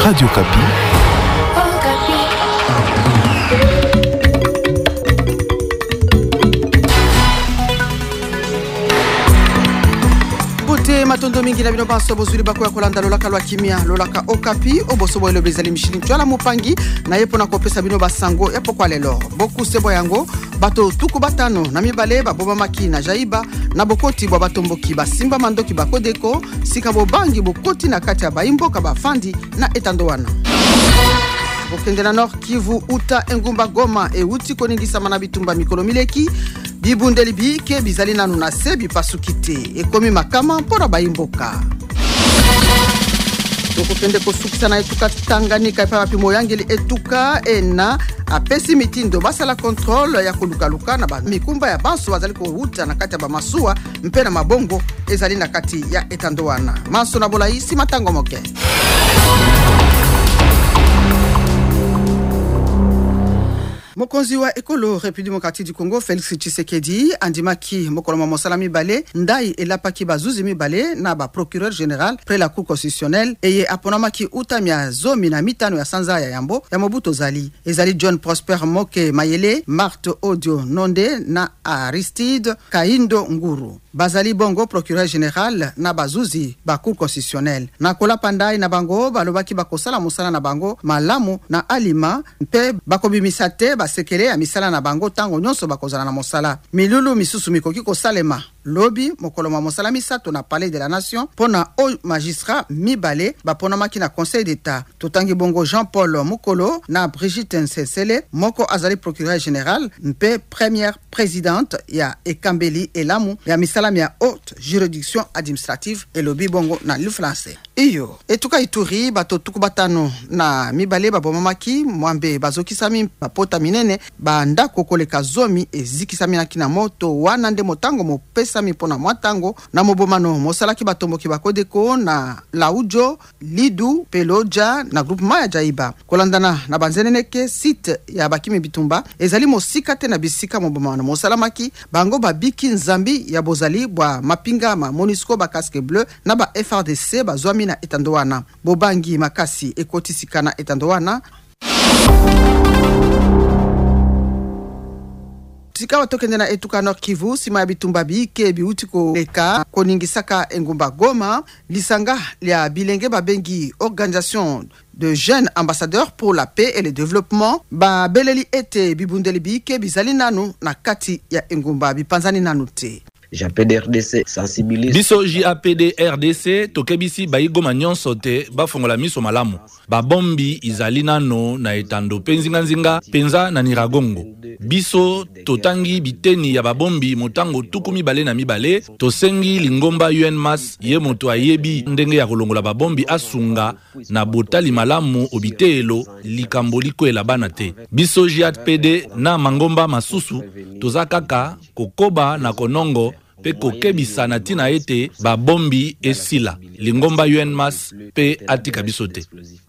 Radio Kapi. Matondo mingi na bino baso bozuri bako ya kolanda lolaka lwa kimia lolaka Okapi obosobo elo bezali mishini twala mupangi na yepo na kopesa bino basango ya pokwa lelo boku sebo yango bato tuku batano na mibale baboma maki na jaiba na bokoti bwa batomboki basimba mandoki bakodeko sika bobangi bokoti na kati ya baimboka bafandi na etando wana bokende na Nord Kivu uta engumba Goma uti koningisa mana bitumba mikolo mileki bibundeli bike bizali nanu na sebi pasukite ekomi makama mpona baimboka tokokende kosukisa na etuka Tanganyika epa bapimo yangeli etuka ena apesi mitindo basala contrôle ya kolukaluka na mikumba ya banso bazali kouta na kati ya bamasuwa mpe na mabongo ezali na kati ya etando wana maso na bolai si matango moke. Mokonzi wa ekolo République démocratique du Congo Félix Tshisekedi andimaki mokolo mosala mibale ndai elapaki bazuzi mibale na ba procureur général près la cour constitutionnelle eye aponamaki utamia zomi na mitano ya sanza ya yambo ya Mobutu Zali ezali John Prosper Moke Mayele Marthe Odio Nonde na Aristide Kaindo Nguru bazali bongo procureur général na bazuzi ba cour constitutionnelle na kola pandai na bango balobaki bakosala musala na bango malamu na alima mpe bakobimisate sekele ya misala na bango tango nyonso bakozala na mosala milulu misusu mikoki kosalema lobi mokolo ma mosala misato na palais de la nation pona o magistrat mibale bapona maki na conseil d'état totangi bongo Jean-Paul Mukolo na Brigitte Nsesele moko azali procureur général mpe première présidente ya Ekambeli Elamu ya misala ya haute juridiction administrative elobi bongo na lu français iyo etuka Ituri bato tuku batano na mibale baboma maki mwambe bazokisami bapota minene banda kokoleka zomi ezikisami na kina moto wana nde motango mopesa mipona mwatango na mobomano mosalaki batomboki bakodeko na Laujo Lidu Peloja na groupement ya Jaiba kolandana na banzeneneke site ya bakimi bitumba ezali mosika te na bisika mobomano mosalamaki bango babiki nzambi ya bozali bwa mapinga ma MONUSCO ba casque bleu na ba FRDC bazwami na etandowana bobangi makasi ekotisika na etandowana tika watokende na etuka Nord Kivu sima ya bitumba bike biuti koleka koningisaka engumba Goma lisanga lia bilenge babengi organisation de jeunes ambassadeurs pour la paix et le développement ba beleli ete bibundeli bike bizali nanu na kati ya engumba bipanzani nanu te JAPD-RDC sensibilise biso JAPD-RDC tokebisi baigoma nyonso te bafongola miso malamu babombi izali nano na etando penzinga penza na Niragongo biso totangi biteni ya babombi motango tukumi bale na mibale tosengi lingomba UNMAS ye moto ayebi ndenge ya kolongola babombi asunga na botali malamu obitelo likambo likwela bana te biso JAPD na mangomba masusu tozakaka kokoba na konongo pe kokebisa na tina ete babombi esila lingomba UNMAS pe atika bisote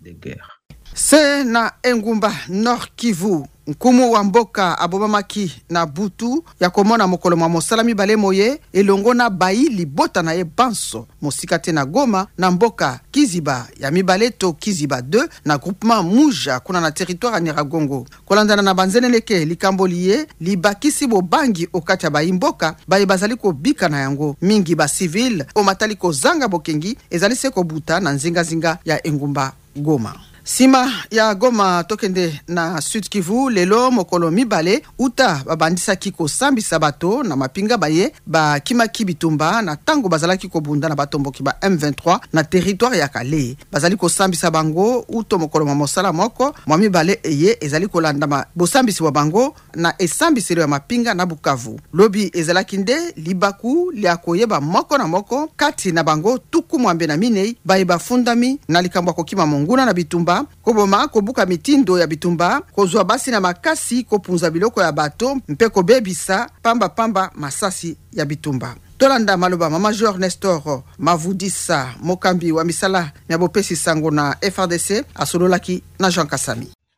se na engumba Nord Kivu nkumu wa mboka abobamaki na butu ya komona mokolo mwa mosala mibale moye elongo na bayi libota na ye banso mosika te na Goma na mboka Kiziba ya mibale to Kiziba 2 na groupement Muja kuna na territoire ya Niragongo kolandana na banzeneleke likambo liye libakisi bobangi okati ya baimboka bayi bazali kobika na yango mingi ba civil o matali kozanga bokengi ezali se kobuta na nzinga ya engumba Goma sima ya Goma tokende na Sud Kivu lelo mokolo mibale uta babandisa kiko sambisa bato na mapinga baye ba kimaki bitumba na tango bazalaki kobunda na batomboki ba M23 na territoire ya Kale bazali ko sambisa bango uto mokolo mosala moko mwa mibale eye ezali kolanda ma bosambisi wa bango na esambiselo ya mapinga na Bukavu lobi ezalaki nde libaku lia koyeba moko na moko kati na bango tuku mwambe na minei baye bafundami na likambo kokima monguna na bitumba koboma kobuka mitindo ya bitumba kozwa basi na makasi kopunza biloko ya bato mpe kobebisa pamba masasi ya bitumba tolanda maloba ma Major Nestor Mavudisa mokambi wa misala ya bopesi sango na FRDC asololaki na Jean Kasami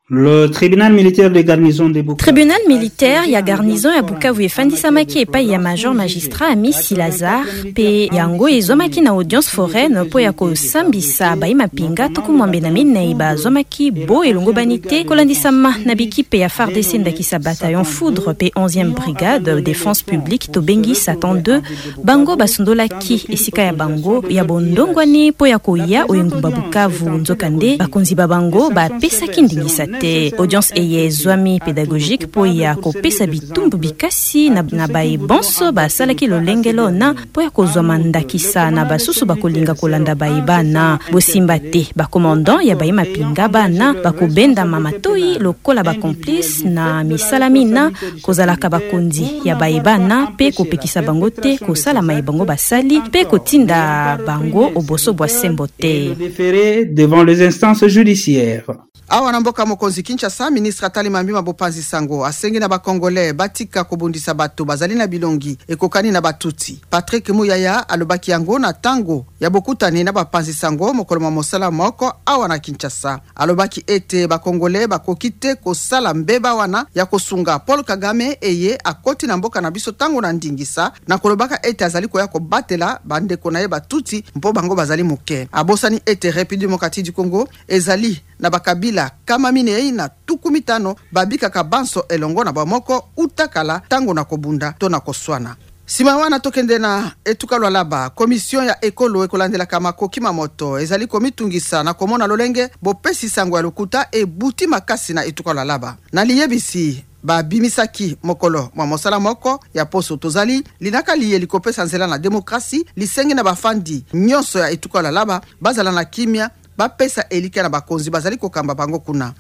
Le tribunal militaire de garnison de Bukavu. Tribunal militaire ya garnison ya Bukavu efandisamaki epai ya major magistrat Amisi Lazar pe yango ezomaki na audience foraine po ya kosambisa baimapinga tukumwambe na minei bazomaki bo elongo banite kolandisama na bikipe ya FARDC ndakisa bataillon foudre pe 11e brigade défense publique to bengi Satan 2 bango basundolaki esika ya bango ya bondongwani po ya koya oyengumba Bukavu nzokande bakonzi babango bapesaki ndingisa te. Audience eye zwami pédagogique po ya kopesa bitumbu bikasi na bae bonso basalaki lolengelo na po ya kozwa ndakisa na basusu bakolinga kolanda bae bana bosimba te bakomandant ya bae mapinga bana bakobenda mamatoi lokola bakomplice na misalamina kozalaka bakonzi ya bae bana pe kopekisa bango te kosala mae bango basali pe kotinda bango oboso bwa sembo te devant les instances judiciaires. Awa na mboka mokonzi Kinshasa, ministre Atali Mambima Bopanzi Sango asengi na bakongole batika kobundisa bato bazali na bilongi ekokani na batuti. Patrick Muyaya alobaki yango na tango ya bokutani na Bapanzi Sango mokolo mosala moko awa na Kinshasa. Alobaki ete bakongole bakokite kosala mbeba wana ya kosunga Paul Kagame eye akoti na mboka na biso tango na ndingisa na kolobaka ete azali koya kobatela bandeko na ye batuti mpo bango bazali moke. Abosani ete République démocratique du Congo ezali na bakabila kama minei na tukumitano babika kabanso elongo na bamoko utakala tango na kobunda to na koswana. Sima wana tokende na etuka lwalaba, komisyon ya ekolo ekolandela kama kokima moto ezali komitungisa na komona lolenge bopesi sango ya lokuta e buti makasi na etuka lwalaba. Na liyebisi ba bimisaki mokolo mwa mosala moko ya poso tozali linaka liye likopesa nzela na demokrasi lisengi na bafandi nyonso ya etuka lwalaba bazala na kimia bapesa elike na bakonzi bazali kokamba bango kuna.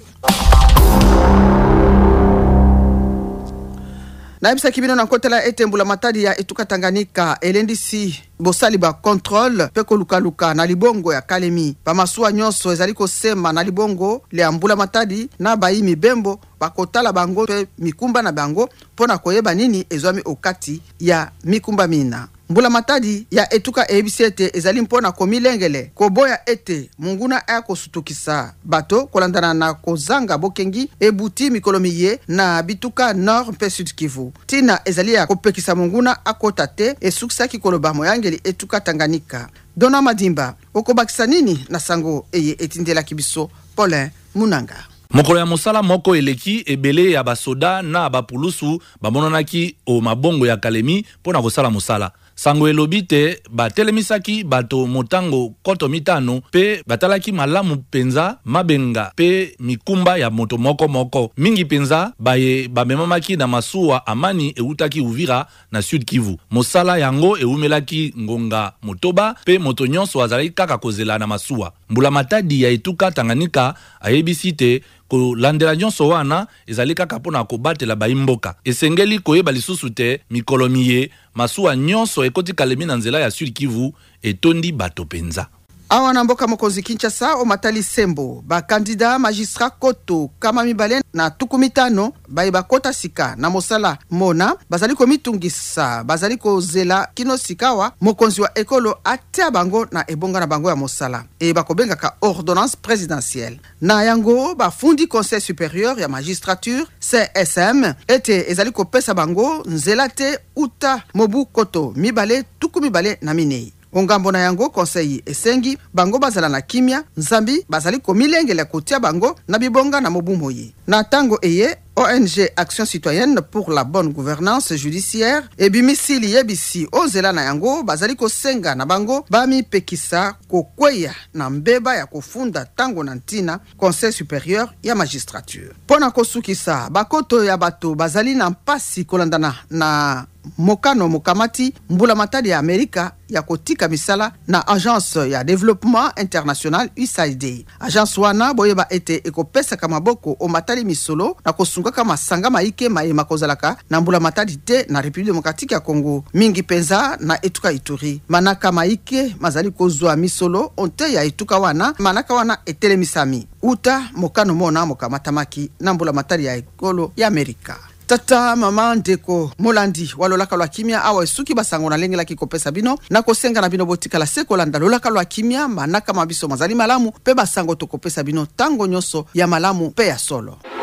Na ibisa kibino na kotela ete mbula matadi ya etuka Tanganyika elendisi bosali ba contrôle peko luka na libongo ya Kalemi. Bamasuwa nyonso ezali kosema na libongo le mbula matadi na baimi bembo bakotala bango pe mikumba na bango pona koyeba nini ezwami okati ya mikumba mina. Mbula matadi ya etuka ebisete ezali mpona komilengele koboya ete munguna aya kosutukisa bato kolandana na kozanga bokengi ebuti mikolomiye na bituka nord mpe sud Kivu. Tina ezali ya kopekisa munguna akotate esukisaki koloba moyangeli etuka Tanganyika. Dona Madimba okobakisa nini na sango eye etindela kibiso Paulin Munanga. Mokolo ya mosala moko eleki ebele ya basoda na bapulusu bamonanaki o mabongo ya Kalemi pona kosala mosala. Sango elobite batelemisaki bato motango koto mitano pe batalaki malamu penza mabenga pe mikumba ya moto moko mingi penza baye bamemamaki na masuwa amani eutaki Uvira na Sud Kivu. Mosala yango eumelaki ngonga motoba pe moto nyonso azalaki kaka kozela na masuwa. Mbula matadi ya etuka Tanganyika ayebisite ko landela nyonso wana ezali kaka pona kobatela baimboka. Esengeli koyeba lisusu te mikolomiye masuwa nyonso ekoti Kalemi na nzela ya Sud Kivu etondi bato penza. Awa na mboka mokonzi Kinshasa o matali sembo ba kandida magistrat koto kama mibale na tukumitano bayiba kota sika na mosala mona bazali komitungisa bazali kozela kino sikawa mokonzi wa ekolo atia bango na ebonga na bango ya mosala e bakobenga ka ordonnance présidentielle na yango bafundi conseil supérieur ya magistrature CSM ete ezali kopesa bango nzela te uta mobu koto mibale tukumibale na minei. Ongambo na yango conseil esengi bango bazala na kimia nzambi bazali komilengela kotia bango na bibonga na mobumoyi. Na tango eye ONG Action Citoyenne pour la bonne gouvernance judiciaire et bimisili yebisi ozela na yango bazali kosenga na bango bami pekisa kokweya na mbeba ya kofunda tango na ntina conseil supérieur ya magistrature. Pona kosukisa bakoto ya bato bazali na mpasi kolandana na mokano mokamati mbula matadi ya Amerika ya kotika misala na agence ya développement international USAID. Agence wana boyeba ete ekopesa kama boko o matali misolo na kosunga kama sanga maike maema kozalaka na mbula matadi te na République démocratique ya Congo mingi penza na etuka Ituri. Manaka maike mazali kozwa misolo onte ya etuka wana manaka wana etelemisami uta mokano mona mokamatamaki na mbula matadi ya ekolo ya Amerika. tata mama ndeko molandi walolaka lwa kimia awa esuki basango na lenge la kikopesa bino na kosenga na bino botika la sekola ndalolaka lwa kimia manaka mabiso mazali malamu pe basango tokopesa bino tango nyoso ya malamu pe ya solo.